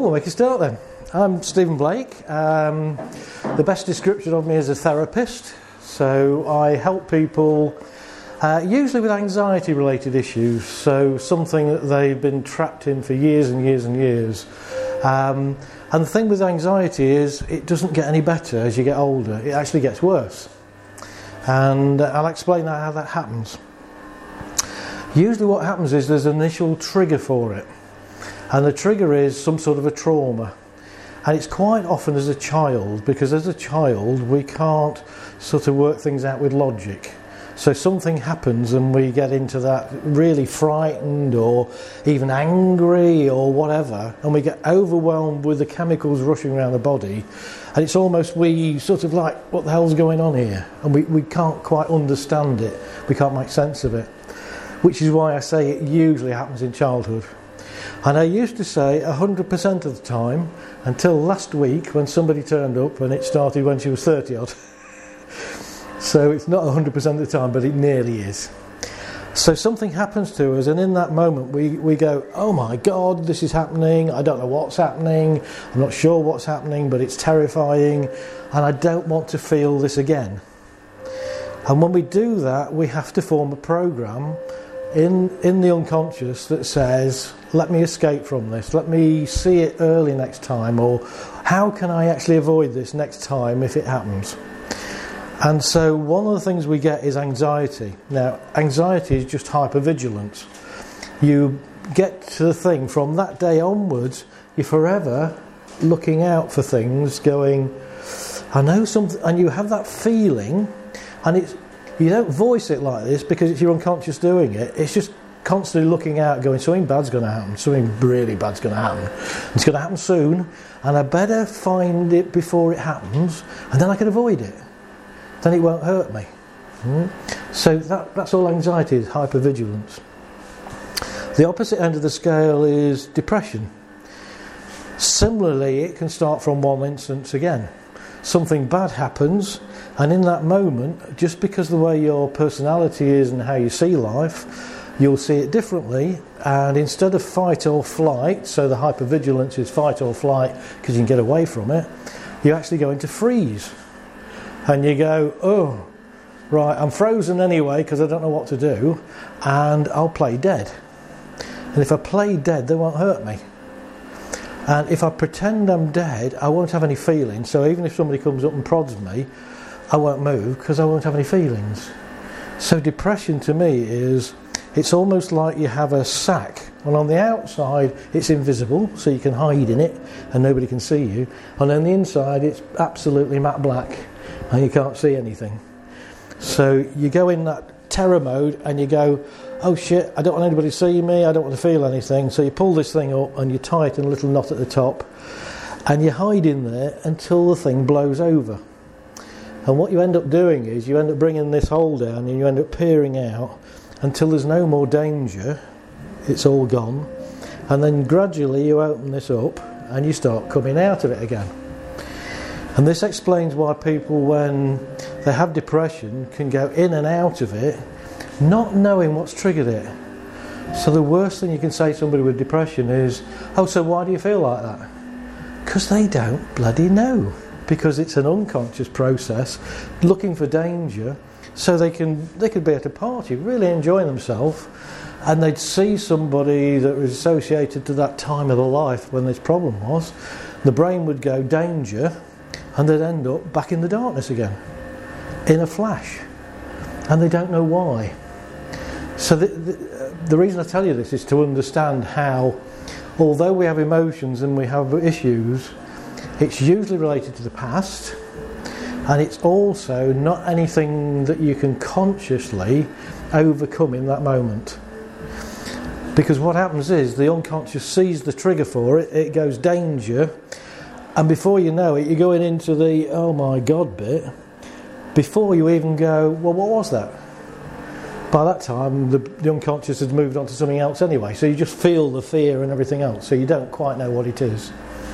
we'll make a start then. I'm Stephen Blake. The best description of me is a therapist. So I help people usually with anxiety related issues. So something that they've been trapped in for years and years and years. And the thing with anxiety is it doesn't get any better as you get older. It actually gets worse. And I'll explain how that happens. Usually what happens is there's an initial trigger for it. And the trigger is some sort of a trauma. And it's quite often as a child, because as a child we can't sort of work things out with logic. So something happens and we get into that really frightened or even angry or whatever, and we get overwhelmed with the chemicals rushing around the body, and it's almost we sort of like, what the hell's going on here? And we can't quite understand it, we can't make sense of it. Which is why I say it usually happens in childhood. And I used to say 100% of the time, until last week when somebody turned up and it started when she was 30 odd. So it's not 100% of the time, but it nearly is. So something happens to us, and in that moment we go, oh my God, this is happening, I don't know what's happening, I'm not sure what's happening, but it's terrifying, and I don't want to feel this again. And when we do that, we have to form a program in the unconscious that says, let me escape from this, let me see it early next time, or how can I actually avoid this next time if it happens? And so one of the things we get is anxiety. Now, anxiety is just hypervigilance. You get to the thing, from that day onwards, you're forever looking out for things, going, I know something, and you have that feeling, and you don't voice it like this because it's your unconscious doing it. It's just constantly looking out, going, something bad's going to happen, something really bad's going to happen. It's going to happen soon, and I better find it before it happens, and then I can avoid it. Then it won't hurt me. So that's all anxiety is, hypervigilance. The opposite end of the scale is depression. Similarly, it can start from one instance again. Something bad happens, and in that moment, just because of the way your personality is and how you see life, you'll see it differently, and instead of fight or flight, so the hypervigilance is fight or flight because you can get away from it, you actually go into freeze. And you go, oh, right, I'm frozen anyway because I don't know what to do, and I'll play dead. And if I play dead, they won't hurt me. And if I pretend I'm dead, I won't have any feelings. So even if somebody comes up and prods me, I won't move because I won't have any feelings. So depression to me is, it's almost like you have a sack. Well, on the outside, it's invisible, so you can hide in it and nobody can see you. And on the inside, it's absolutely matte black and you can't see anything. So you go in that terror mode and you go, oh shit, I don't want anybody to see me, I don't want to feel anything. So you pull this thing up and you tie it in a little knot at the top and you hide in there until the thing blows over. And what you end up doing is you end up bringing this hole down and you end up peering out until there's no more danger, it's all gone, and then gradually you open this up and you start coming out of it again. And this explains why people, when they have depression, can go in and out of it not knowing what's triggered it. So the worst thing you can say to somebody with depression is, oh, so why do you feel like that? Because they don't bloody know, because it's an unconscious process looking for danger. So they could be at a party really enjoying themselves, and they'd see somebody that was associated to that time of their life when this problem was. The brain would go danger, and they'd end up back in the darkness again in a flash, and they don't know why. So the reason I tell you this is to understand how, although we have emotions and we have issues, it's usually related to the past. And it's also not anything that you can consciously overcome in that moment. Because what happens is the unconscious sees the trigger for it, it goes danger, and before you know it, you're going into the oh my God bit, before you even go, well, what was that? By that time, the unconscious has moved on to something else anyway, so you just feel the fear and everything else, so you don't quite know what it is.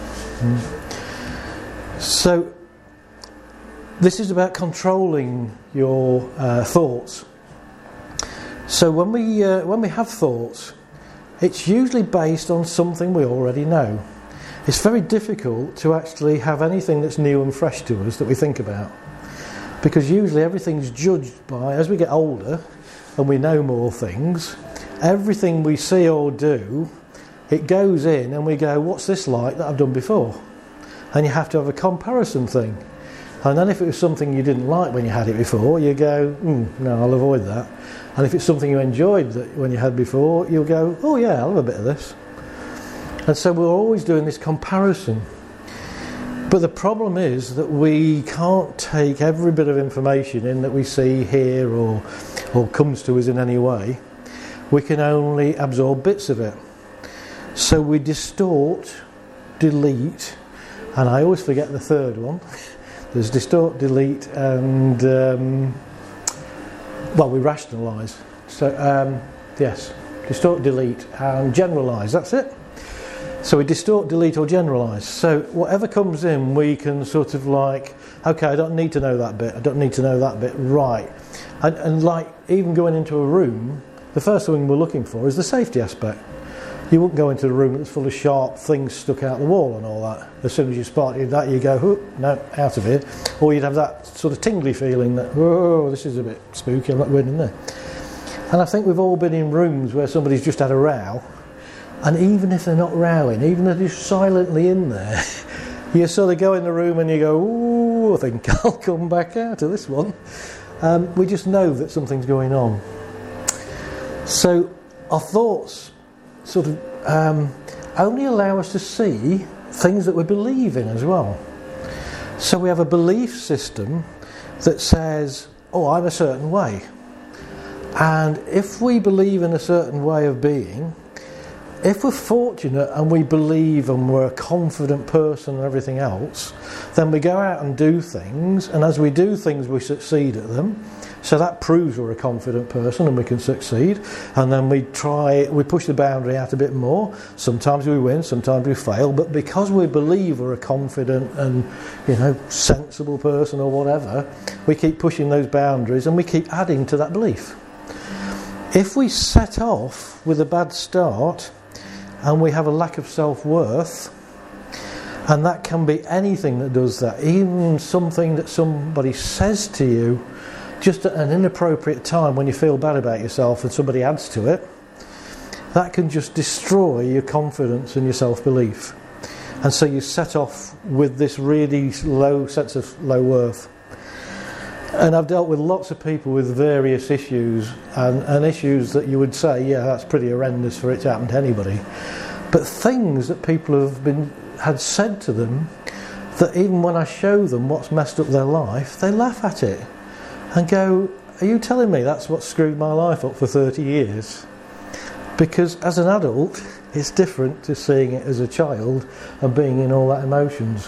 So, this is about controlling your thoughts. So when we have thoughts, it's usually based on something we already know. it's very difficult to actually have anything that's new and fresh to us that we think about. Because usually everything's judged by, as we get older and we know more things, everything we see or do, it goes in and we go, what's this like that I've done before? And you have to have a comparison thing. And then if it was something you didn't like when you had it before, you go, no, I'll avoid that. And if it's something you enjoyed when you had before, you'll go, oh yeah, I'll have a bit of this. And so we're always doing this comparison. But the problem is that we can't take every bit of information in that we see, hear, or comes to us in any way. We can only absorb bits of it. So we distort, delete, and I always forget the third one. There's distort, delete, and we rationalise. So yes, distort, delete, and generalise. That's it. So we distort, delete, or generalise. So whatever comes in, we can sort of like, okay, I don't need to know that bit. I don't need to know that bit. Right. And like even going into a room, the first thing we're looking for is the safety aspect. You wouldn't go into a room that's full of sharp things stuck out the wall and all that. As soon as you spotted that, you go, no, out of here. Or you'd have that sort of tingly feeling that, whoa, this is a bit spooky, I'm not going in there. And I think we've all been in rooms where somebody's just had a row, and even if they're not rowing, even if they're just silently in there, you sort of go in the room and you go, ooh, I think I'll come back out of this one. We just know that something's going on. So our thoughts sort of only allow us to see things that we believe in as well. So we have a belief system that says, oh, I'm a certain way. And if we believe in a certain way of being, if we're fortunate and we believe and we're a confident person and everything else, then we go out and do things, and as we do things we succeed at them. So that proves we're a confident person and we can succeed. And then we push the boundary out a bit more. Sometimes we win, sometimes we fail, but because we believe we're a confident and sensible person or whatever, we keep pushing those boundaries and we keep adding to that belief. If we set off with a bad start and we have a lack of self-worth, and that can be anything that does that, even something that somebody says to you just at an inappropriate time when you feel bad about yourself and somebody adds to it, that can just destroy your confidence and your self-belief. And so you set off with this really low sense of low worth. And I've dealt with lots of people with various issues, and issues that you would say, yeah, that's pretty horrendous for it to happen to anybody. But things that people had said to them, that even when I show them what's messed up their life, they laugh at it and go, are you telling me that's what screwed my life up for 30 years? Because as an adult, it's different to seeing it as a child and being in all that emotions.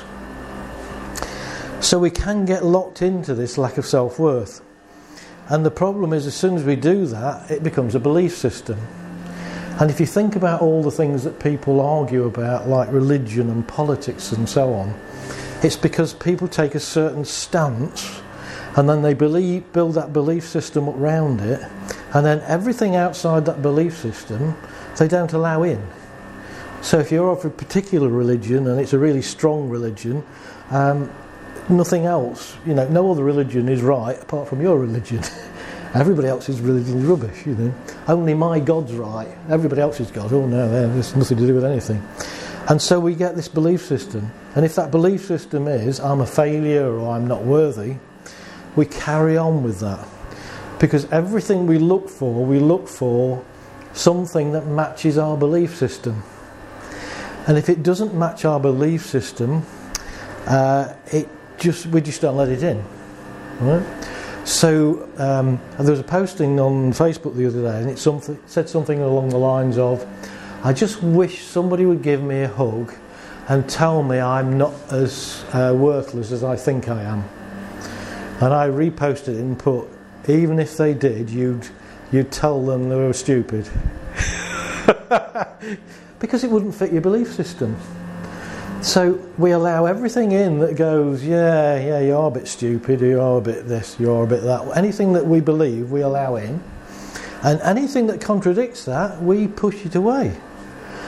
So we can get locked into this lack of self-worth. And the problem is, as soon as we do that, it becomes a belief system. And if you think about all the things that people argue about, like religion and politics and so on, it's because people take a certain stance and then they build that belief system around it, and then everything outside that belief system they don't allow in. So if you're of a particular religion and it's a really strong religion, nothing else, no other religion is right apart from your religion. Everybody else's religion is rubbish, Only my God's right. Everybody else's God, oh no, there's nothing to do with anything. And so we get this belief system. And if that belief system is, I'm a failure or I'm not worthy, we carry on with that. Because everything we look for something that matches our belief system. And if it doesn't match our belief system, we just don't let it in. Right? So there was a posting on Facebook the other day, and it said something along the lines of, I just wish somebody would give me a hug and tell me I'm not as worthless as I think I am. And I reposted it and put, even if they did, you'd tell them they were stupid. Because it wouldn't fit your belief system. So we allow everything in that goes, yeah, you are a bit stupid, you are a bit this, you are a bit that. Anything that we believe, we allow in. And anything that contradicts that, we push it away.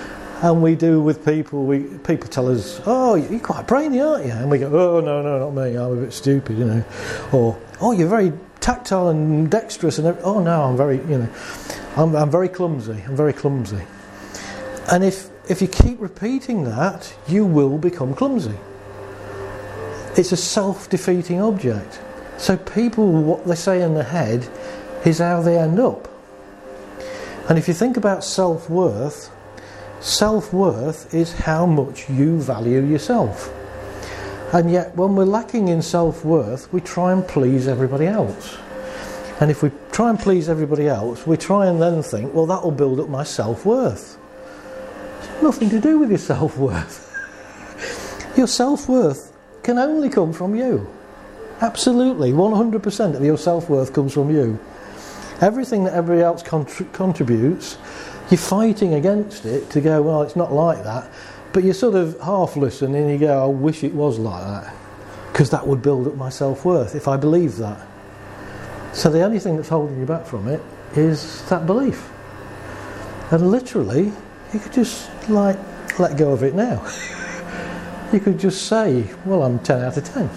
And we do with people. People tell us, "Oh, you're quite brainy, aren't you?" And we go, "Oh, no, not me. I'm a bit stupid, you know." Or, "Oh, you're very tactile and dexterous." And oh no, I'm very, I'm very clumsy. I'm very clumsy. And if you keep repeating that, you will become clumsy. It's a self-defeating object. So people, what they say in their head is how they end up. And if you think about self-worth is how much you value yourself. And yet when we're lacking in self-worth, we try and please everybody else. And if we try and please everybody else, we try and then think, well, that will build up my self-worth. It's nothing to do with your self-worth. Your self-worth can only come from you. Absolutely, 100% of your self-worth comes from you. Everything that everybody else contributes, you're fighting against it to go, well, it's not like that. But you sort of half listen and you go, I wish it was like that. Because that would build up my self-worth if I believed that. So the only thing that's holding you back from it is that belief. And literally, you could just let go of it now. You could just say, well, I'm 10 out of 10.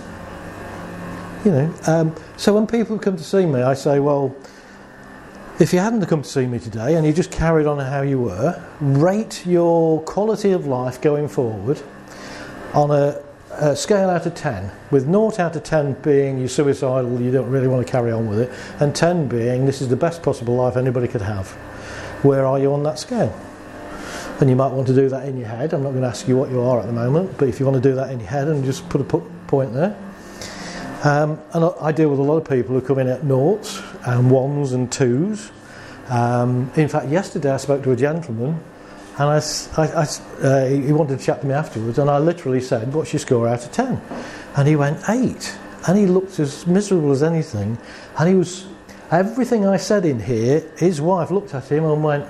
So when people come to see me, I say, well, if you hadn't come to see me today and you just carried on how you were, rate your quality of life going forward on a scale out of 10, with 0 out of 10 being you're suicidal, you don't really want to carry on with it, and 10 being this is the best possible life anybody could have. Where are you on that scale? And you might want to do that in your head. I'm not going to ask you what you are at the moment, but if you want to do that in your head and just put a point there. And I deal with a lot of people who come in at noughts and ones and twos. In fact, yesterday I spoke to a gentleman and he wanted to chat to me afterwards, and I literally said, what's your score out of 10? And he went 8. And he looked as miserable as anything. And everything I said in here, his wife looked at him and went,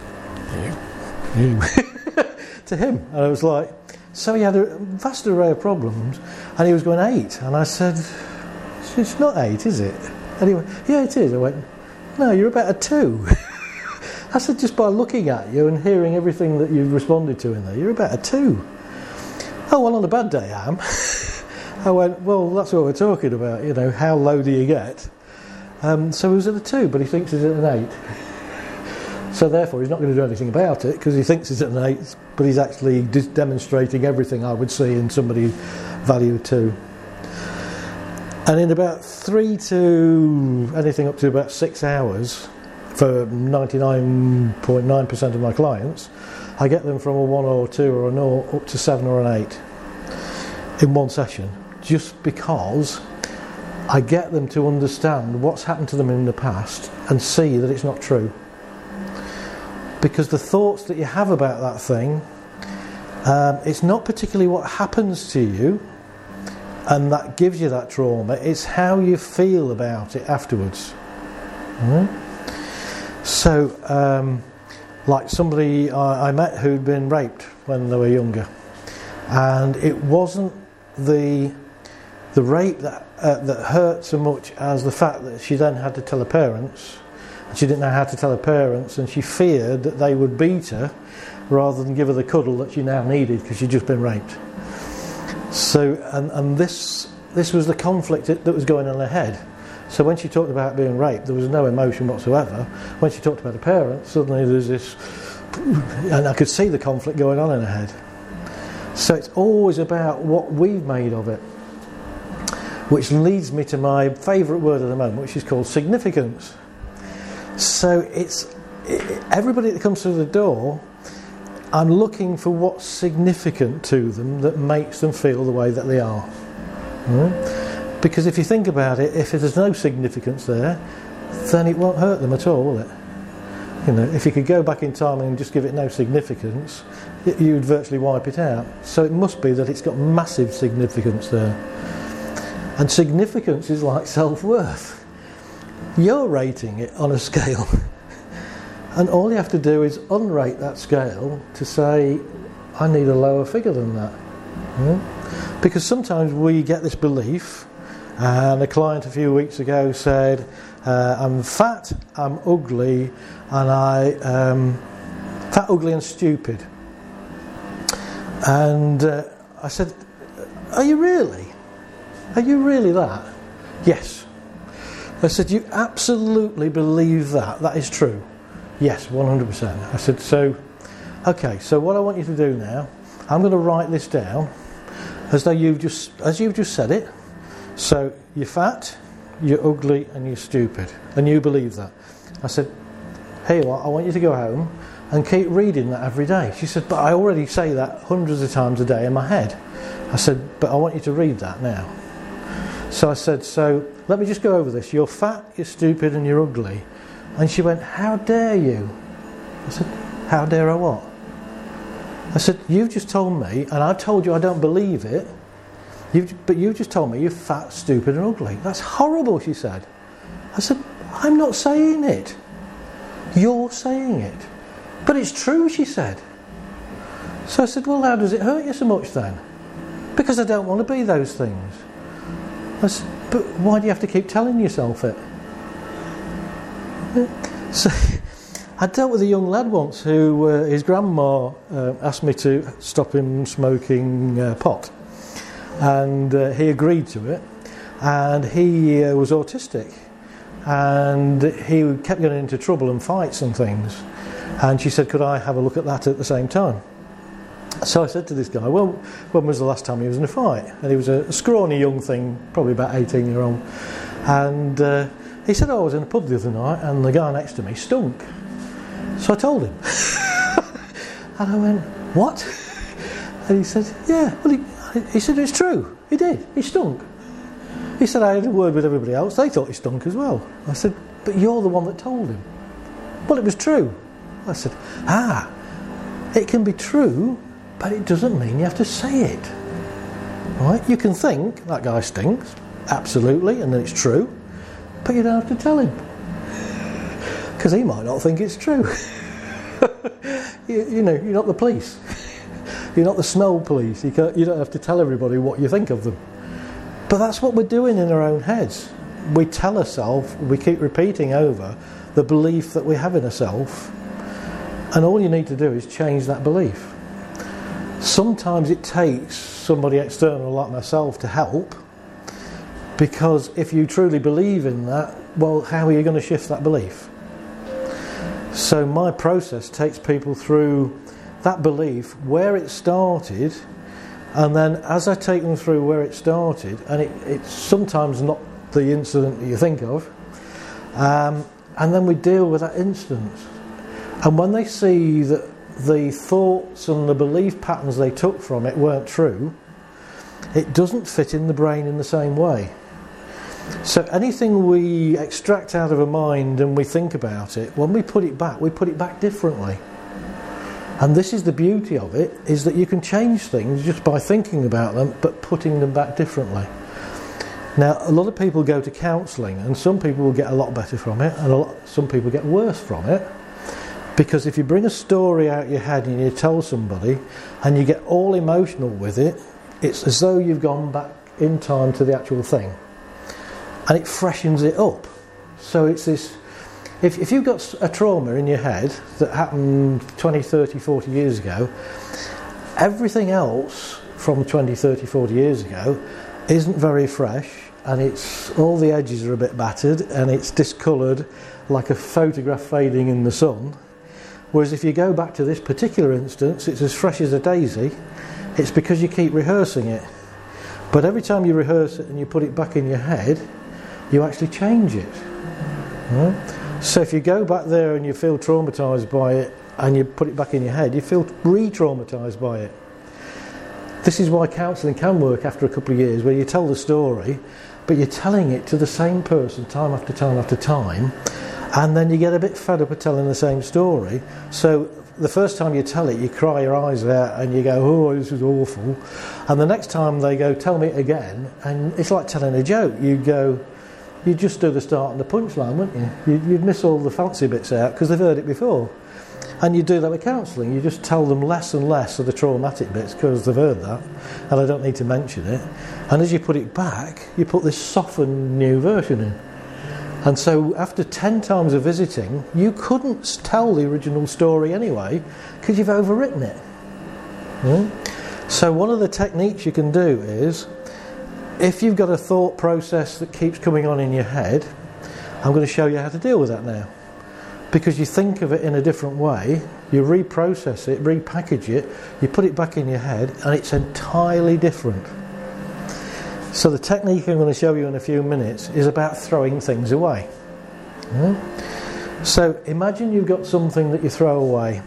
you. To him. And I was like, so he had a vast array of problems, and he was going 8. And I said, it's not 8, is it? And he went, yeah, it is. I went, no, you're about a 2. I said, just by looking at you and hearing everything that you've responded to in there, you're about a 2. Oh, well, on a bad day I am. I went, well, that's what we're talking about, how low do you get? So he was at a 2, but he thinks he's at an 8. So therefore he's not going to do anything about it because he thinks he's at an 8, but he's actually demonstrating everything I would see in somebody valued 2. And in about 3 to anything up to about 6 hours, for 99.9% of my clients, I get them from a 1 or 2 or a 0 up to 7 or an 8 in one session, just because I get them to understand what's happened to them in the past and see that it's not true. Because the thoughts that you have about that thing, it's not particularly what happens to you and that gives you that trauma, it's how you feel about it afterwards. So, like somebody I met who'd been raped when they were younger, and it wasn't the rape that hurt so much as the fact that she then had to tell her parents. She didn't know how to tell her parents, and she feared that they would beat her rather than give her the cuddle that she now needed because she'd just been raped. So, and this was the conflict that was going on in her head. So when she talked about being raped, there was no emotion whatsoever. When she talked about her parents, suddenly there's this, and I could see the conflict going on in her head. So it's always about what we've made of it, which leads me to my favourite word at the moment, which is called significance. So everybody that comes through the door, I'm looking for what's significant to them that makes them feel the way that they are. Because if you think about it, if there's no significance there, then it won't hurt them at all, will it? If you could go back in time and just give it no significance, you'd virtually wipe it out. So it must be that it's got massive significance there. And significance is like self-worth. You're rating it on a scale. And all you have to do is unrate that scale to say, I need a lower figure than that. Because sometimes we get this belief, and a client a few weeks ago said, I'm fat, I'm ugly, and fat, ugly and stupid. And I said, are you really? Are you really that? Yes. I said, you absolutely believe that? That is true? Yes, 100%. I said, so, okay, so what I want you to do now, I'm going to write this down as you've just said it. So, you're fat, you're ugly, and you're stupid. And you believe that. I said, here you are, I want you to go home and keep reading that every day. She said, but I already say that hundreds of times a day in my head. I said, but I want you to read that now. So I said, so let me just go over this. You're fat, you're stupid, and you're ugly. And she went, how dare you? I said, how dare I what? I said, you've just told me, and I've told you I don't believe it, but you've just told me you're fat, stupid, and ugly. That's horrible, she said. I said, I'm not saying it. You're saying it. But it's true, she said. So I said, well, how does it hurt you so much then? Because I don't want to be those things. I said, but why do you have to keep telling yourself it? So I dealt with a young lad once who his grandma asked me to stop him smoking pot, and he agreed to it, and he was autistic, and he kept getting into trouble and fights and things, and she said, could I have a look at that at the same time? So I said to this guy, well, when was the last time he was in a fight? And he was a scrawny young thing, probably about 18-year-old. And he said, oh, I was in a pub the other night and the guy next to me stunk. So I told him. And I went, what? And he said, yeah. Well, he said, it's true. He did. He stunk. He said, I had a word with everybody else. They thought he stunk as well. I said, but you're the one that told him. Well, it was true. I said, it can be true, but it doesn't mean you have to say it. Right? You can think, that guy stinks, absolutely, and then it's true, but you don't have to tell him. Because he might not think it's true. you know, you're not the police. You're not the smell police. You don't have to tell everybody what you think of them. But that's what we're doing in our own heads. We tell ourselves, we keep repeating over the belief that we have in ourselves, and all you need to do is change that belief. Sometimes it takes somebody external like myself to help, because if you truly believe in that, well, how are you going to shift that belief? So my process takes people through that belief, where it started, and then as I take them through where it started, and it's sometimes not the incident that you think of, and then we deal with that instance. And when they see that the thoughts and the belief patterns they took from it weren't true, it doesn't fit in the brain in the same way. So anything we extract out of a mind and we think about it, when we put it back differently. And this is the beauty of it, is that you can change things just by thinking about them but putting them back differently. Now, a lot of people go to counselling, and some people will get a lot better from it, and some people get worse from it. Because if you bring a story out your head and you tell somebody and you get all emotional with it, it's as though you've gone back in time to the actual thing. And it freshens it up. So it's this, if you've got a trauma in your head that happened 20, 30, 40 years ago, everything else from 20, 30, 40 years ago isn't very fresh, and all the edges are a bit battered and it's discoloured like a photograph fading in the sun. Whereas if you go back to this particular instance, it's as fresh as a daisy. It's because you keep rehearsing it. But every time you rehearse it and you put it back in your head, you actually change it. Right? So if you go back there and you feel traumatised by it and you put it back in your head, you feel re-traumatised by it. This is why counselling can work after a couple of years, where you tell the story, but you're telling it to the same person time after time after time, and then you get a bit fed up of telling the same story. So the first time you tell it, you cry your eyes out and you go, oh, this is awful. And the next time they go, tell me it again, and it's like telling a joke. You just do the start and the punchline, wouldn't you? You'd miss all the fancy bits out because they've heard it before. And you do that with counselling. You just tell them less and less of the traumatic bits because they've heard that, and I don't need to mention it. And as you put it back, you put this softened new version in. And so after 10 times of visiting, you couldn't tell the original story anyway because you've overwritten it. So one of the techniques you can do is, if you've got a thought process that keeps coming on in your head, I'm going to show you how to deal with that now. Because you think of it in a different way, you reprocess it, repackage it, you put it back in your head, and it's entirely different. So the technique I'm going to show you in a few minutes is about throwing things away. So imagine you've got something that you throw away.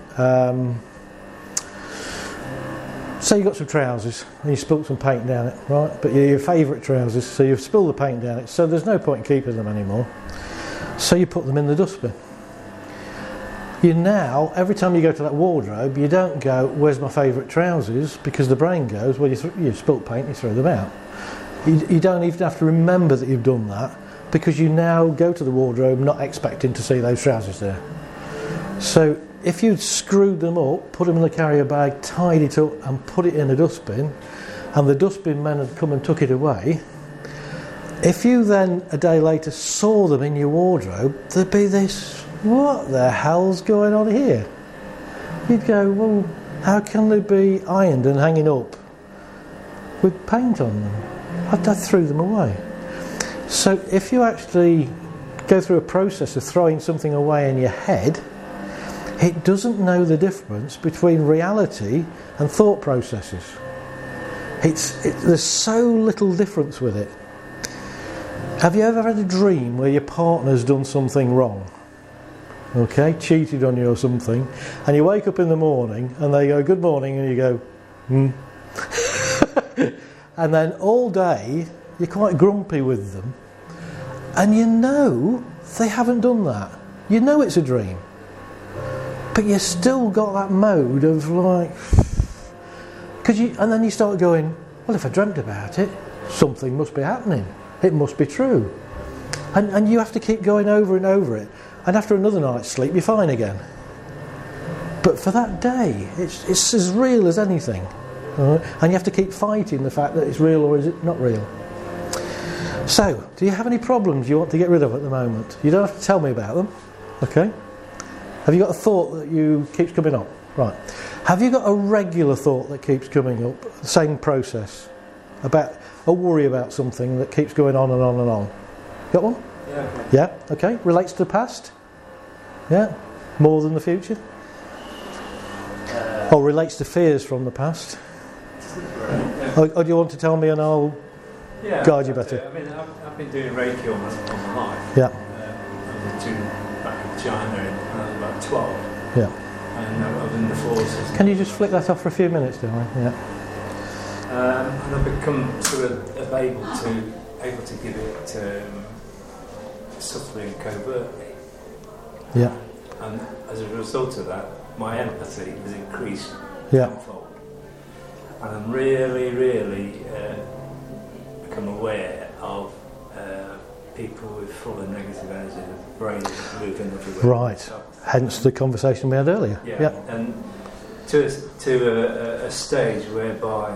Say you've got some trousers and you spilt some paint down it, right? But they're your favourite trousers, so you've spilled the paint down it, so there's no point in keeping them anymore. So you put them in the dustbin. You now, every time you go to that wardrobe, you don't go, where's my favourite trousers? Because the brain goes, well, you've spilt paint, you throw them out. You don't even have to remember that you've done that, because you now go to the wardrobe not expecting to see those trousers there. So if you'd screwed them up, put them in the carrier bag, tied it up and put it in a dustbin, and the dustbin men had come and took it away, if you then a day later saw them in your wardrobe, there'd be this, what the hell's going on here? You'd go, well, how can they be ironed and hanging up with paint on them? I threw them away. So if you actually go through a process of throwing something away in your head, it doesn't know the difference between reality and thought processes. There's so little difference with it. Have you ever had a dream where your partner's done something wrong? Okay, cheated on you or something, and you wake up in the morning and they go, good morning, and you go, and then all day you're quite grumpy with them, and you know they haven't done that. You know it's a dream, but you still got that mode of like, and then you start going, well, if I dreamt about it, something must be happening. It must be true, and you have to keep going over and over it. And after another night's sleep, you're fine again. But for that day, it's as real as anything. Right? And you have to keep fighting the fact that it's real or is it not real. So, do you have any problems you want to get rid of at the moment? You don't have to tell me about them. Okay? Have you got a thought that keeps coming up? Right. Have you got a regular thought that keeps coming up? The same process. About a worry about something that keeps going on and on and on. Got one? Yeah, okay. Relates to the past? Yeah. More than the future? Or relates to fears from the past? Or do you want to tell me and I'll guide you better? I mean, I've been doing Reiki all my life. Yeah. I was doing back in China when I was about 12. Yeah. And I was in the forces. Can you just flick that off for a few minutes, darling? Yeah. And I've become sort of able to give it subtly and covertly. Yeah. And as a result of that, my empathy has increased tenfold. And I'm really become aware of people with full of negative energy, the brain is moving everywhere. Right. Hence the conversation we had earlier. Yeah. And to a stage whereby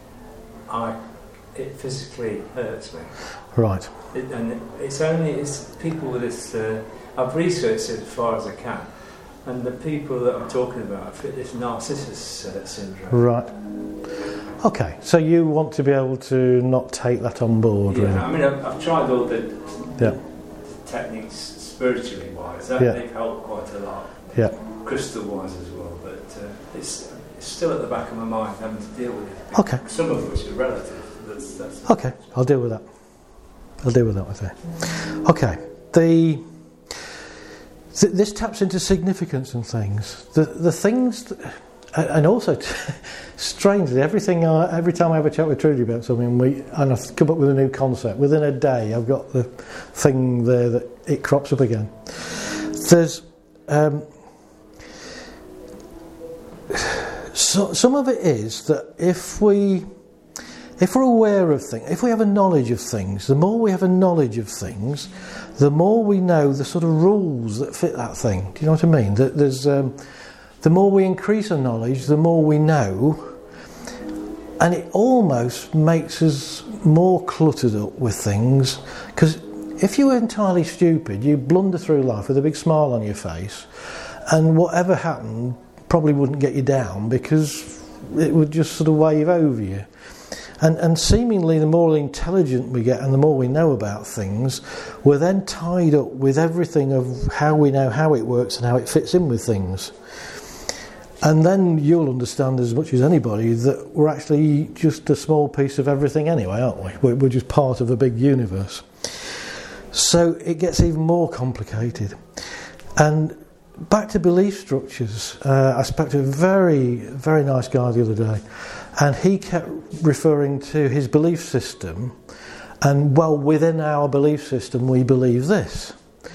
it physically hurts me. Right. It's people with this. I've researched it as far as I can, and the people that I'm talking about fit this narcissist syndrome. Right. Okay. So you want to be able to not take that on board. Yeah. Really? I mean, I've tried all the techniques spiritually wise. They've helped quite a lot. Yeah. Crystal wise as well, but it's still at the back of my mind having to deal with it. Okay. Some of which are relative. That's okay. I'll deal with that. I'll deal with that with you. Okay. This taps into significance and things. The things, and also strangely, every time I have a chat with Trudy about something, and I've come up with a new concept. Within a day, I've got the thing there that it crops up again. There's some of it is that if we're aware of things, if we have a knowledge of things, the more we have a knowledge of things, the more we know the sort of rules that fit that thing. Do you know what I mean? The more we increase our knowledge, the more we know, and it almost makes us more cluttered up with things. Because if you were entirely stupid, you'd blunder through life with a big smile on your face, and whatever happened probably wouldn't get you down because it would just sort of wave over you. And seemingly the more intelligent we get and the more we know about things, we're then tied up with everything of how we know how it works and how it fits in with things. And then you'll understand as much as anybody that we're actually just a small piece of everything anyway, aren't we? We're just part of a big universe. So it gets even more complicated. And back to belief structures, I spoke to a very, very nice guy the other day, and he kept referring to his belief system, and well, within our belief system we believe this.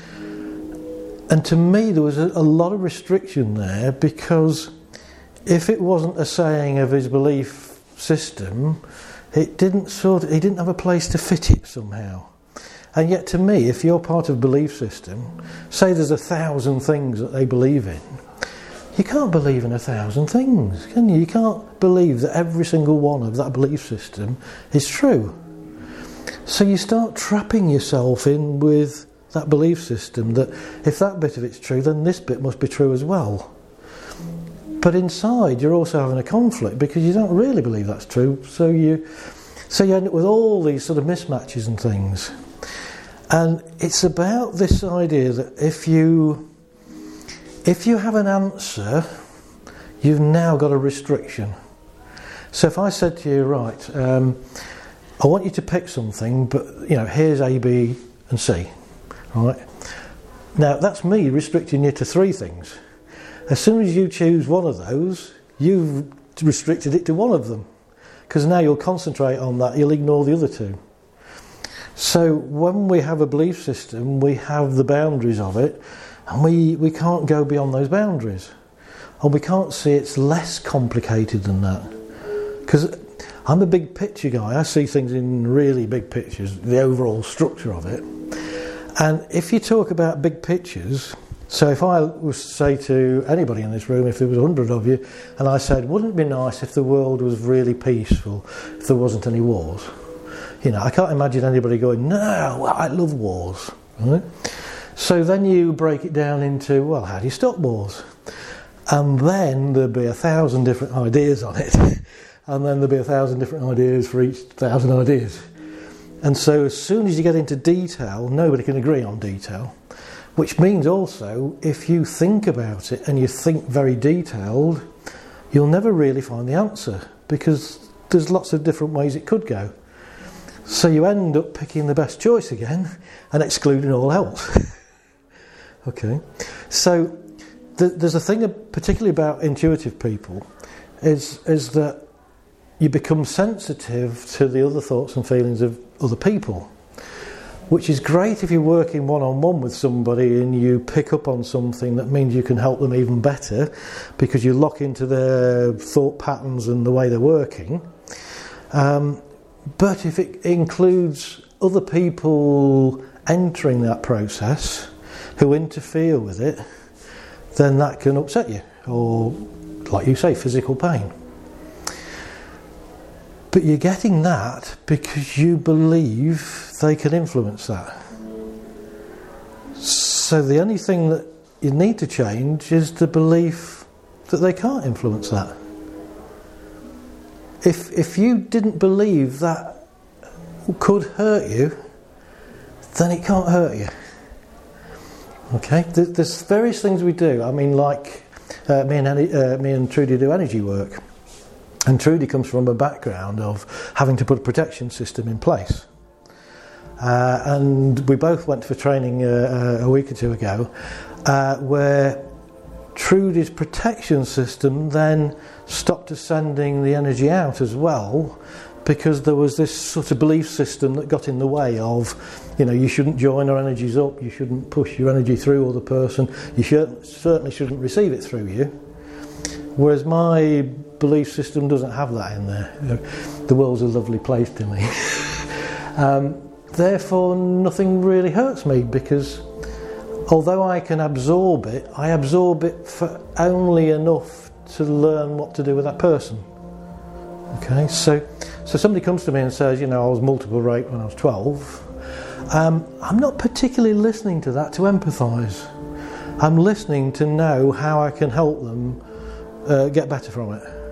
And to me there was a lot of restriction there, because if it wasn't a saying of his belief system, he didn't have a place to fit it somehow. And yet to me, if you're part of a belief system, say there's 1,000 things that they believe in, you can't believe in 1,000 things, can you? You can't believe that every single one of that belief system is true. So you start trapping yourself in with that belief system, that if that bit of it's true, then this bit must be true as well. But inside you're also having a conflict, because you don't really believe that's true, so you end up with all these sort of mismatches and things. And it's about this idea that if you have an answer, you've now got a restriction. So if I said to you, right, I want you to pick something, but here's A, B and C, right? Now that's me restricting you to 3 things. As soon as you choose one of those, you've restricted it to one of them, because now you'll concentrate on that, you'll ignore the other 2. So when we have a belief system, we have the boundaries of it, and we can't go beyond those boundaries. And we can't see it's less complicated than that. Because I'm a big picture guy, I see things in really big pictures, the overall structure of it. And if you talk about big pictures, so if I was to say to anybody in this room, if there was 100 of you, and I said, wouldn't it be nice if the world was really peaceful, if there wasn't any wars? I can't imagine anybody going, no, I love wars. Right? So then you break it down into, well, how do you stop wars? And then there'd be 1,000 different ideas on it. And then there'd be 1,000 different ideas for each 1,000 ideas. And so as soon as you get into detail, nobody can agree on detail. Which means also, if you think about it and you think very detailed, you'll never really find the answer, because there's lots of different ways it could go. So you end up picking the best choice again and excluding all else. Okay, so there's a thing particularly about intuitive people is that you become sensitive to the other thoughts and feelings of other people, which is great if you're working one-on-one with somebody and you pick up on something that means you can help them even better, because you lock into their thought patterns and the way they're working. But if it includes other people entering that process who interfere with it, then that can upset you, or, like you say, physical pain. But you're getting that because you believe they can influence that. So the only thing that you need to change is the belief that they can't influence that. If you didn't believe that could hurt you, then it can't hurt you. Okay? There's various things we do. I mean, like me and Trudy do energy work. And Trudy comes from a background of having to put a protection system in place. And we both went for training a week or 2 ago, where Trudy's protection system then stopped us sending the energy out as well, because there was this sort of belief system that got in the way of, you shouldn't join our energies up, you shouldn't push your energy through other person, you certainly shouldn't receive it through you. Whereas my belief system doesn't have that in there. The world's a lovely place to me. Therefore, nothing really hurts me, because although I can absorb it, I absorb it for only enough to learn what to do with that person. Okay, so somebody comes to me and says, I was multiple raped when I was 12. I'm not particularly listening to that to empathise. I'm listening to know how I can help them get better from it.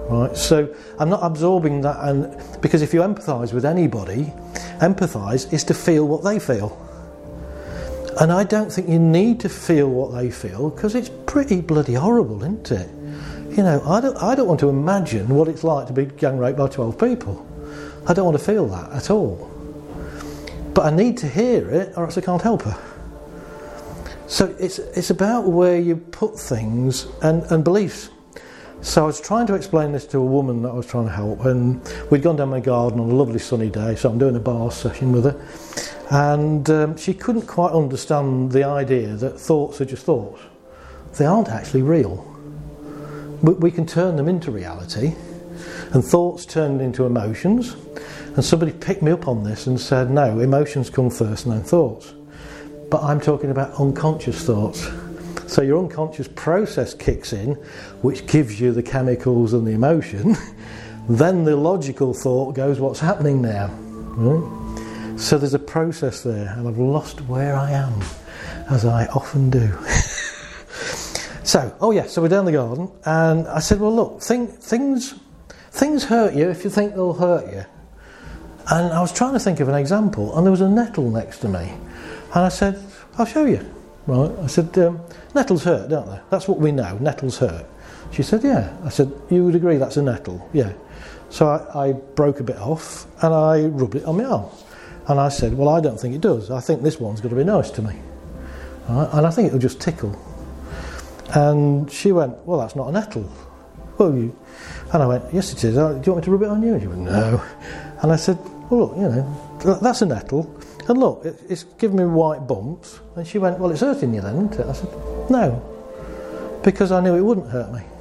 right? So I'm not absorbing that, and because if you empathise with anybody, empathise is to feel what they feel. And I don't think you need to feel what they feel, because it's pretty bloody horrible, isn't it? You know, I don't want to imagine what it's like to be gang raped by 12 people. I don't want to feel that at all. But I need to hear it, or else I can't help her. So it's about where you put things and beliefs. So I was trying to explain this to a woman that I was trying to help, and we'd gone down my garden on a lovely sunny day, so I'm doing a bar session with her. And she couldn't quite understand the idea that thoughts are just thoughts. They aren't actually real. We can turn them into reality, and thoughts turn into emotions. And somebody picked me up on this and said, no, emotions come first and then thoughts. But I'm talking about unconscious thoughts. So your unconscious process kicks in, which gives you the chemicals and the emotion. Then the logical thought goes, what's happening now? Right? So there's a process there, and I've lost where I am, as I often do. So we're down the garden, and I said, well, look, things hurt you if you think they'll hurt you. And I was trying to think of an example, and there was a nettle next to me. And I said, I'll show you. Right? I said, nettles hurt, don't they? That's what we know, nettles hurt. She said, yeah. I said, you would agree that's a nettle? Yeah. So I broke a bit off, and I rubbed it on my arm. And I said, well, I don't think it does. I think this one's got to be nice to me. Right? And I think it'll just tickle. And she went, well, that's not a nettle. Well, and I went, yes, it is. Do you want me to rub it on you? And she went, no. And I said, well, look, you know, that's a nettle. And look, it's giving me white bumps. And she went, well, it's hurting you then, isn't it? I said, no, because I knew it wouldn't hurt me.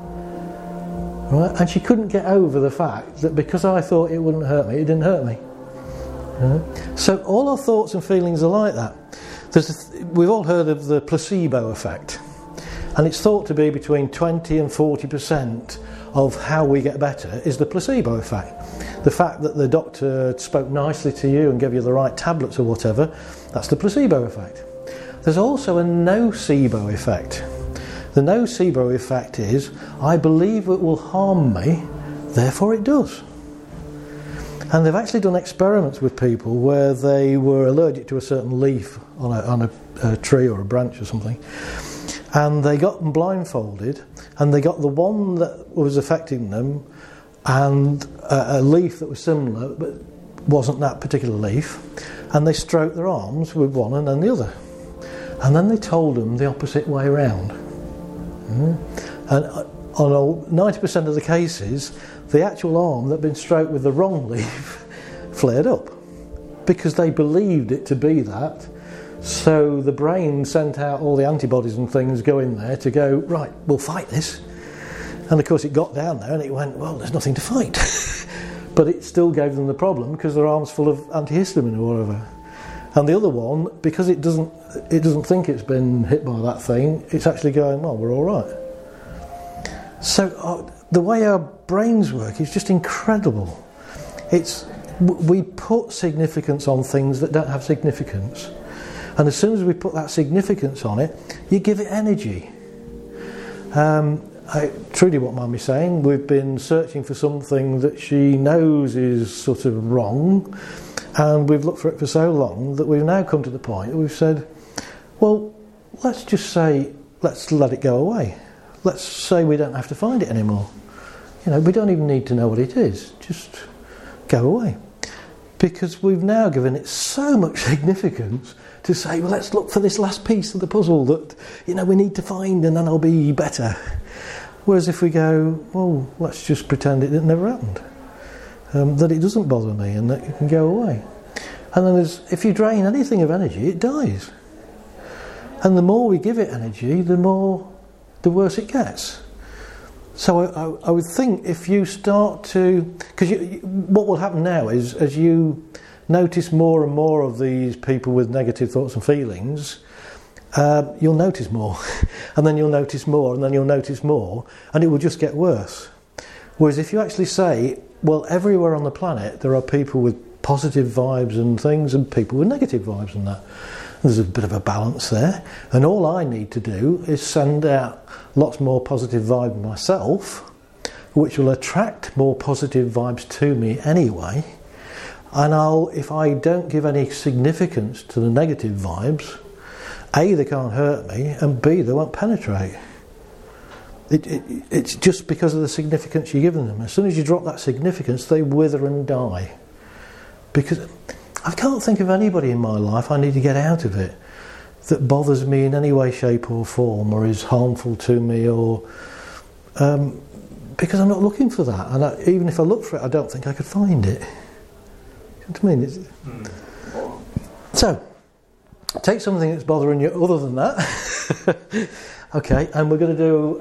Right? And she couldn't get over the fact that because I thought it wouldn't hurt me, it didn't hurt me. Right? So all our thoughts and feelings are like that. We've all heard of the placebo effect. And it's thought to be between 20 and 40% of how we get better is the placebo effect. The fact that the doctor spoke nicely to you and gave you the right tablets or whatever, that's the placebo effect. There's also a nocebo effect. The nocebo effect is, I believe it will harm me, therefore it does. And they've actually done experiments with people where they were allergic to a certain leaf on a tree or a branch or something. And they got them blindfolded, and they got the one that was affecting them and a leaf that was similar but wasn't that particular leaf, and they stroked their arms with one and then the other. And then they told them the opposite way around. And on 90% of the cases, the actual arm that had been stroked with the wrong leaf flared up because they believed it to be that. So the brain sent out all the antibodies and things go in there to go, right, we'll fight this. And of course it got down there and it went, well, there's nothing to fight. But it still gave them the problem because their arm's full of antihistamine or whatever. And the other one, because it doesn't think it's been hit by that thing, it's actually going, well, we're all right. So the way our brains work is just incredible. We put significance on things that don't have significance. And as soon as we put that significance on it, you give it energy. Trudy won't mind me saying, we've been searching for something that she knows is sort of wrong, and we've looked for it for so long that we've now come to the point that we've said, well, let's just say, let's let it go away. Let's say we don't have to find it anymore. You know, we don't even need to know what it is. Just go away. Because we've now given it so much significance to say, well, let's look for this last piece of the puzzle that, you know, we need to find, and then I'll be better. Whereas if we go, well, let's just pretend it never happened, that it doesn't bother me and that it can go away. And then if you drain anything of energy, it dies. And the more we give it energy, the worse it gets. So I would think if you start to... Because what will happen now is, as you notice more and more of these people with negative thoughts and feelings, you'll notice more. And then you'll notice more, and then you'll notice more, and it will just get worse. Whereas if you actually say, well, everywhere on the planet there are people with positive vibes and things, and people with negative vibes and that. There's a bit of a balance there, and all I need to do is send out lots more positive vibe myself which will attract more positive vibes to me anyway. And if I don't give any significance to the negative vibes, A, they can't hurt me, and B, they won't penetrate. It's just because of the significance you're giving them. As soon as you drop that significance, they wither and die. Because I can't think of anybody in my life I need to get out of it that bothers me in any way, shape or form, or is harmful to me, or because I'm not looking for that. And even if I look for it, I don't think I could find it. You know what I mean? So, take something that's bothering you other than that. Okay, and we're going to do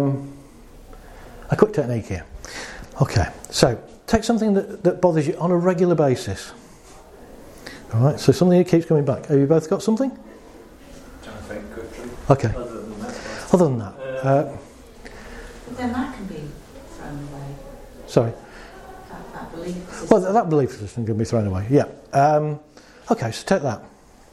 a quick technique here. Okay, so take something that bothers you on a regular basis. Alright, so something that keeps coming back. Have you both got something? Trying to think quickly. Okay. Other than that. Then that can be thrown away. Sorry? That belief system. Well, that belief system can be thrown away, yeah. Okay, so take that.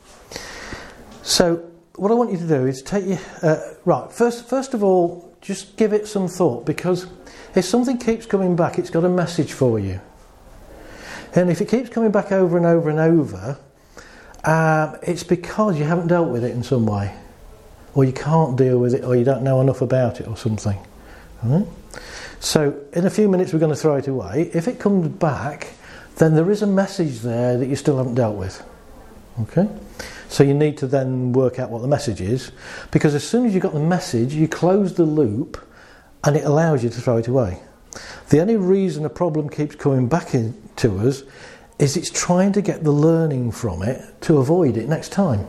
So, what I want you to do is take your... right, first of all, just give it some thought, because if something keeps coming back, it's got a message for you. And if it keeps coming back over and over and over, it's because you haven't dealt with it in some way. Or you can't deal with it, or you don't know enough about it or something. Right? So, in a few minutes we're going to throw it away. If it comes back, then there is a message there that you still haven't dealt with. Okay? So you need to then work out what the message is, because as soon as you've got the message, you close the loop and it allows you to throw it away. The only reason a problem keeps coming back into us is it's trying to get the learning from it to avoid it next time.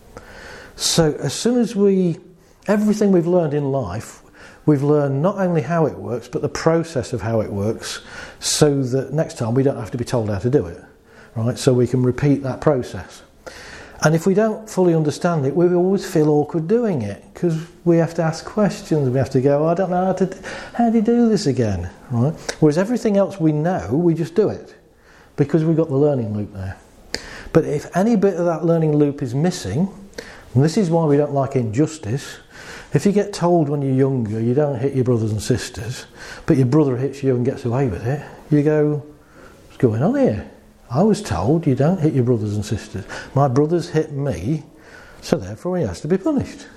So as soon as everything we've learned in life, we've learned not only how it works, but the process of how it works, so that next time we don't have to be told how to do it, right? So we can repeat that process. And if we don't fully understand it, we always feel awkward doing it, because we have to ask questions. We have to go, I don't know how do you do this again, right? Whereas everything else we know, we just do it, because we've got the learning loop there. But if any bit of that learning loop is missing, and this is why we don't like injustice. If you get told when you're younger you don't hit your brothers and sisters, but your brother hits you and gets away with it, you go, what's going on here? I was told you don't hit your brothers and sisters. My brother's hit me, so therefore he has to be punished.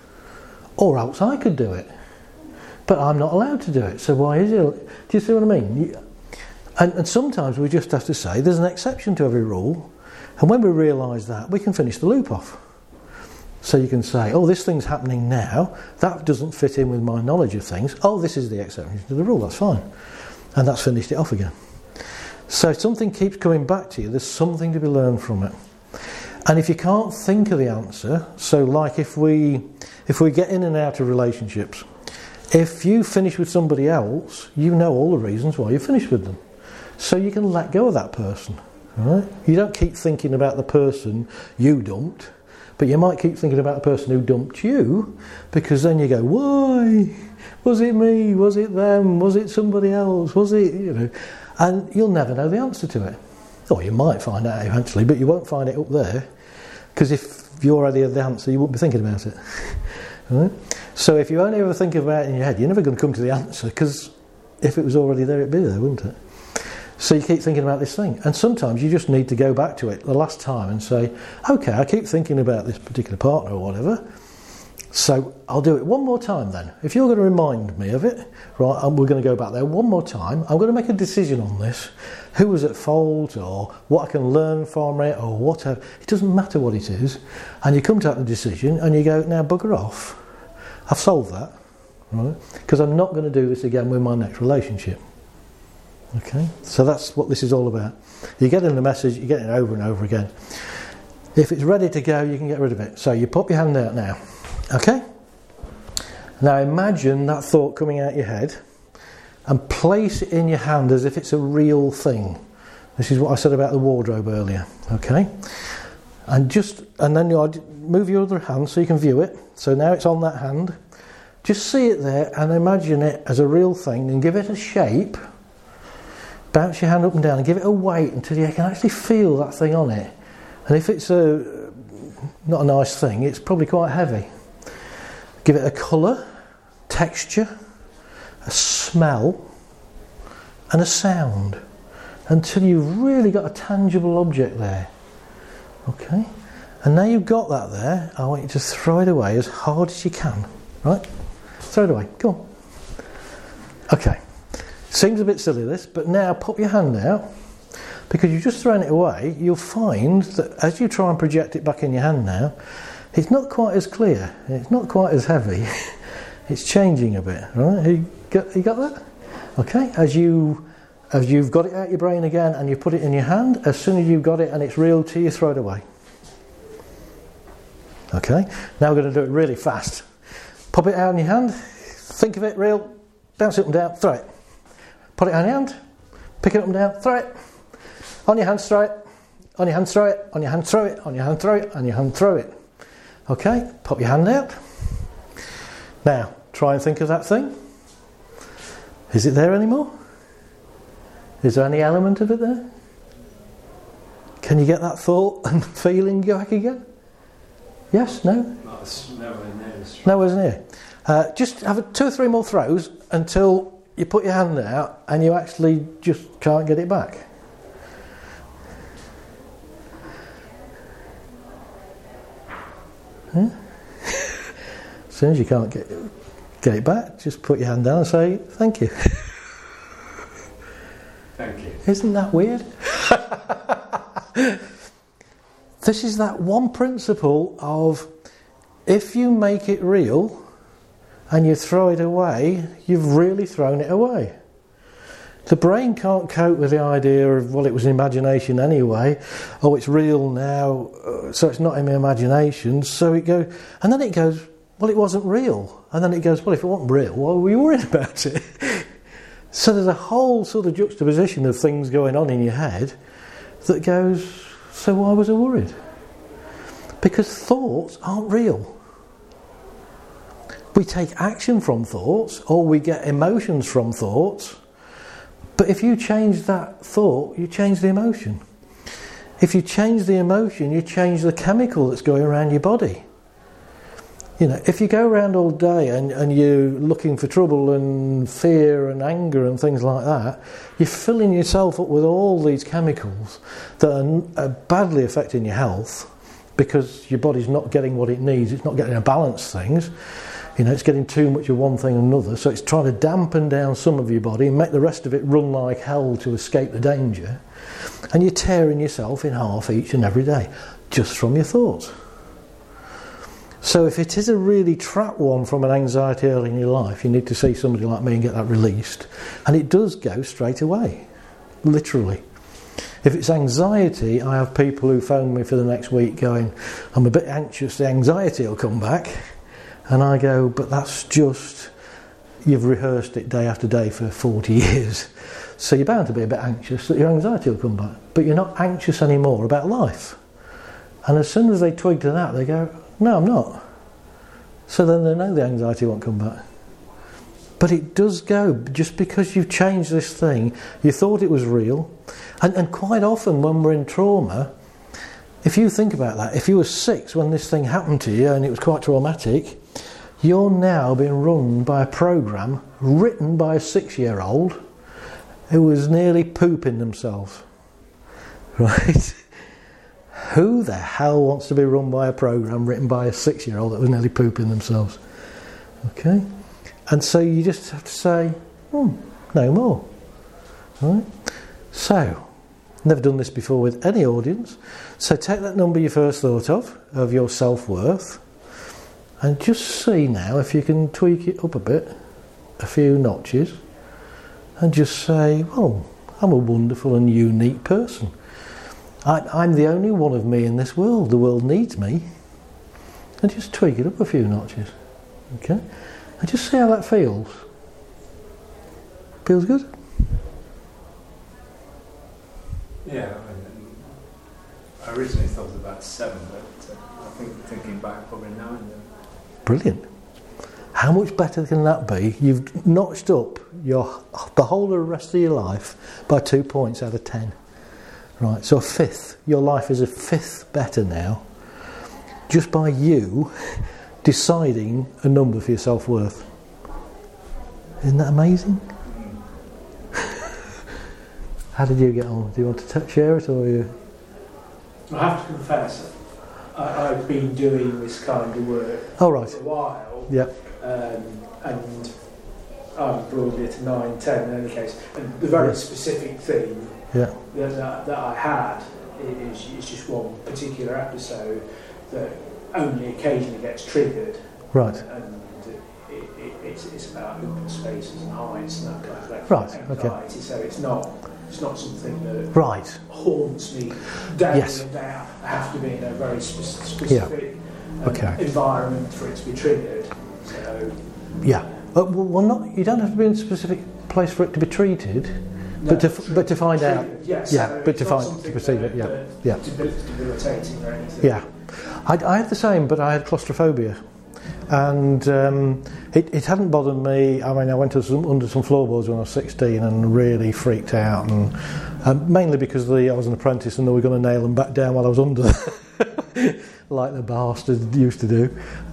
Or else I could do it. But I'm not allowed to do it, so why is it? Do you see what I mean? And sometimes we just have to say there's an exception to every rule, and when we realise that, we can finish the loop off. So you can say, oh, this thing's happening now, that doesn't fit in with my knowledge of things. Oh, this is the exception to the rule, that's fine. And that's finished it off again. So if something keeps coming back to you, there's something to be learned from it. And if you can't think of the answer, so like if we get in and out of relationships, if you finish with somebody else, you know all the reasons why you finished with them. So you can let go of that person. Right? You don't keep thinking about the person you dumped, but you might keep thinking about the person who dumped you, because then you go, why? Was it me? Was it them? Was it somebody else? Was it, and you'll never know the answer to it. Or you might find out eventually, but you won't find it up there, because if you already had the answer, you won't be thinking about it. Right? So if you only ever think about it in your head, you're never going to come to the answer, because if it was already there, it'd be there, wouldn't it? So you keep thinking about this thing, and sometimes you just need to go back to it the last time and say, okay, I keep thinking about this particular partner or whatever, so I'll do it one more time then. If you're going to remind me of it, right, and we're going to go back there one more time, I'm going to make a decision on this, who was at fault, or what I can learn from it, or whatever. It doesn't matter what it is, and you come to that decision and you go, now bugger off, I've solved that, right, because I'm not going to do this again with my next relationship. Okay, so that's what this is all about. You're getting the message, you're getting it over and over again. If it's ready to go, you can get rid of it. So you pop your hand out now. Okay? Now imagine that thought coming out your head and place it in your hand as if it's a real thing. This is what I said about the wardrobe earlier. Okay? And then you move your other hand so you can view it. So now it's on that hand. Just see it there and imagine it as a real thing and give it a shape. Bounce your hand up and down and give it a weight until you can actually feel that thing on it. And if it's not a nice thing, it's probably quite heavy. Give it a colour, texture, a smell, and a sound until you've really got a tangible object there. Okay? And now you've got that there, I want you to throw it away as hard as you can. Right? Throw it away. Go on. Okay. Seems a bit silly this, but now pop your hand out. Because you've just thrown it away, you'll find that as you try and project it back in your hand now, it's not quite as clear, it's not quite as heavy, it's changing a bit, right? You got that? Okay, as you've got it out your brain again and you put it in your hand, as soon as you've got it and it's real to you, throw it away. Okay, now we're going to do it really fast. Pop it out in your hand, think of it real, bounce it up and down, throw it. Put it on your hand, pick it up and down, throw it. On your hand, throw it. On your hand, throw it. On your hand, throw it. On your hand, throw it. On your hand, throw it. Okay, pop your hand out. Now, try and think of that thing. Is it there anymore? Is there any element of it there? Can you get that thought and feeling back again? Yes? No? Nowhere near. Nowhere near. Just have 2 or 3 more throws until you put your hand out and you actually just can't get it back. Huh? As soon as you can't get it back, just put your hand down and say thank you. Thank you. Isn't that weird? This is that one principle of if you make it real and you throw it away, you've really thrown it away. The brain can't cope with the idea of, well, it was an imagination anyway, oh, it's real now, so it's not in my imagination, so it goes, and then it goes, well, it wasn't real, and then it goes, well, if it wasn't real, why were you worried about it? So there's a whole sort of juxtaposition of things going on in your head that goes, so why was I worried? Because thoughts aren't real. We take action from thoughts, or we get emotions from thoughts. But if you change that thought, you change the emotion. If you change the emotion, you change the chemical that's going around your body. You know, if you go around all day and you're looking for trouble and fear and anger and things like that, you're filling yourself up with all these chemicals that are badly affecting your health because your body's not getting what it needs, it's not getting to balance things. You know, it's getting too much of one thing and another, so it's trying to dampen down some of your body and make the rest of it run like hell to escape the danger. And you're tearing yourself in half each and every day, just from your thoughts. So if it is a really trap one from an anxiety early in your life, you need to see somebody like me and get that released. And it does go straight away, literally. If it's anxiety, I have people who phone me for the next week going, I'm a bit anxious, the anxiety will come back. And I go, but that's just, you've rehearsed it day after day for 40 years. So you're bound to be a bit anxious that your anxiety will come back. But you're not anxious anymore about life. And as soon as they twig to that, they go, no, I'm not. So then they know the anxiety won't come back. But it does go, just because you've changed this thing, you thought it was real. And quite often when we're in trauma, if you think about that, if you were 6 when this thing happened to you and it was quite traumatic, you're now being run by a program written by a 6-year-old who was nearly pooping themselves. Right? Who the hell wants to be run by a program written by a 6-year-old that was nearly pooping themselves? Okay? And so you just have to say, no more. Right? So, never done this before with any audience. So take that number you first thought of your self-worth, and just see now if you can tweak it up a bit, a few notches, and just say, well, I'm a wonderful and unique person. I'm the only one of me in this world. The world needs me. And just tweak it up a few notches. Okay? And just see how that feels. Feels good? Yeah, I originally thought about 7, but I think thinking back probably 9. Brilliant. How much better can that be? You've notched up the whole of the rest of your life by 2 points out of 10. Right, so a 5th. Your life is a 5th better now, just by you deciding a number for your self-worth. Isn't that amazing? How did you get on? Do you want to share it, or you? I have to confess, I've been doing this kind of work for a while. Yeah. And I'm broadly at 9, 10 in any case. And the very specific thing that I had is just one particular episode that only occasionally gets triggered. Right. And it's about open spaces and heights and that kind of thing. Right. Anxiety. Okay. So it's not something that haunts me day in and day out. I have to be in a very specific environment for it to be triggered. So well, you don't have to be in a specific place for it to be treated, but to find out. Yes. Yeah, So but to perceive it. Yeah. Debilitating or anything. Yeah. I had the same, but I had claustrophobia. And it hadn't bothered me. I mean, I went under some floorboards when I was 16 and really freaked out, and mainly because I was an apprentice and they were going to nail them back down while I was under them, like the bastard used to do.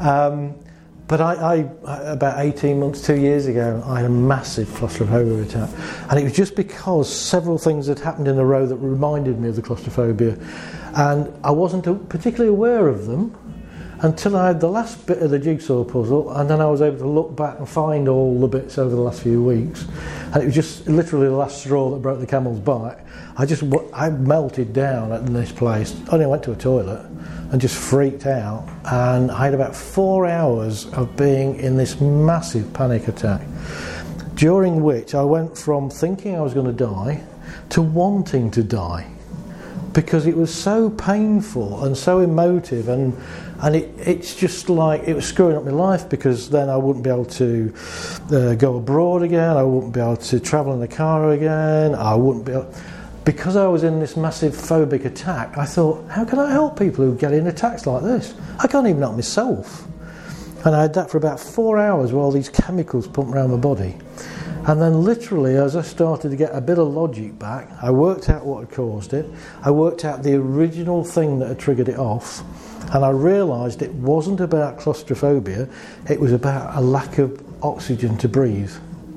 But I about 18 months, 2 years ago, I had a massive claustrophobia attack, and it was just because several things had happened in a row that reminded me of the claustrophobia, and I wasn't particularly aware of them until I had the last bit of the jigsaw puzzle, and then I was able to look back and find all the bits over the last few weeks, and it was just literally the last straw that broke the camel's back. I melted down at this place. Only went to a toilet and just freaked out, and I had about 4 hours of being in this massive panic attack, during which I went from thinking I was going to die to wanting to die, because it was so painful and so emotive, and it's just like it was screwing up my life, because then I wouldn't be able to go abroad again, I wouldn't be able to travel in the car again, I wouldn't be able, because I was in this massive phobic attack. I thought, how can I help people who get in attacks like this? I can't even help myself. And I had that for about 4 hours while these chemicals pumped around my body. And then literally, as I started to get a bit of logic back, I worked out what had caused it, I worked out the original thing that had triggered it off, and I realised it wasn't about claustrophobia, it was about a lack of oxygen to breathe.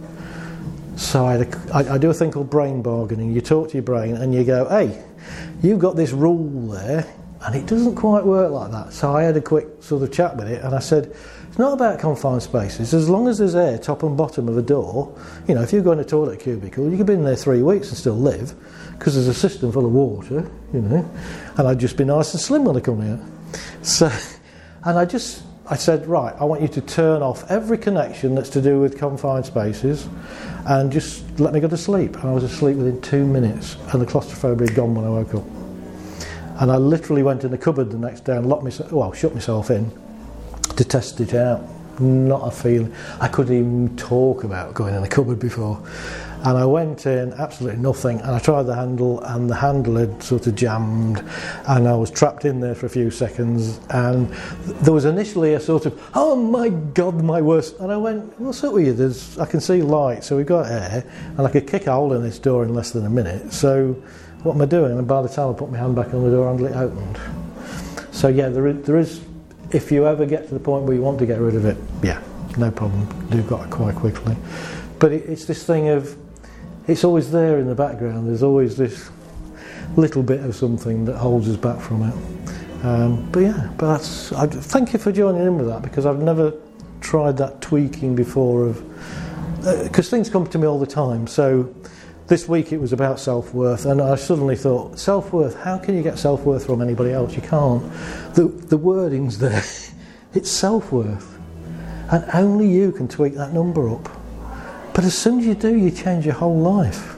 So I do a thing called brain bargaining. You talk to your brain and you go, hey, you've got this rule there, and it doesn't quite work like that. So I had a quick sort of chat with it, and I said, it's not about confined spaces. As long as there's air top and bottom of a door, if you go in a toilet cubicle, you can be in there 3 weeks and still live, because there's a system full of water, and I'd just be nice and slim when I come here. So, and I said, right, I want you to turn off every connection that's to do with confined spaces and just let me go to sleep. And I was asleep within 2 minutes, and the claustrophobia had gone when I woke up. And I literally went in the cupboard the next day and shut myself in to test it out. Not a feeling. I couldn't even talk about going in the cupboard before. And I went in, absolutely nothing, and I tried the handle, and the handle had sort of jammed, and I was trapped in there for a few seconds, and there was initially a sort of, oh my God, my worst, and I went, what's up with you? I can see light, so we got air, and I could kick a hole in this door in less than a minute, so what am I doing? And by the time I put my hand back on the door handle, it opened. So yeah, there is, if you ever get to the point where you want to get rid of it, yeah, no problem, do got it quite quickly. But it's this thing of, it's always there in the background. There's always this little bit of something that holds us back from it. But thank you for joining in with that, because I've never tried that tweaking before, because things come to me all the time. So this week it was about self-worth, and I suddenly thought, self-worth, how can you get self-worth from anybody else? You can't. The wording's there. It's self-worth, and only you can tweak that number up. But as soon as you do, you change your whole life.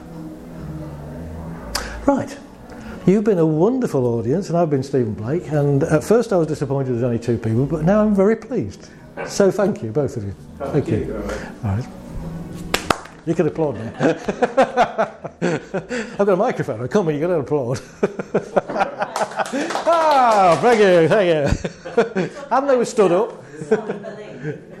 Right. You've been a wonderful audience, and I've been Stephen Blake, and at first I was disappointed there's only 2 people, but now I'm very pleased. So thank you, both of you. Thank you. All right. You can applaud me. I've got a microphone. Come on, you've got to applaud. Thank you. And they were stood up.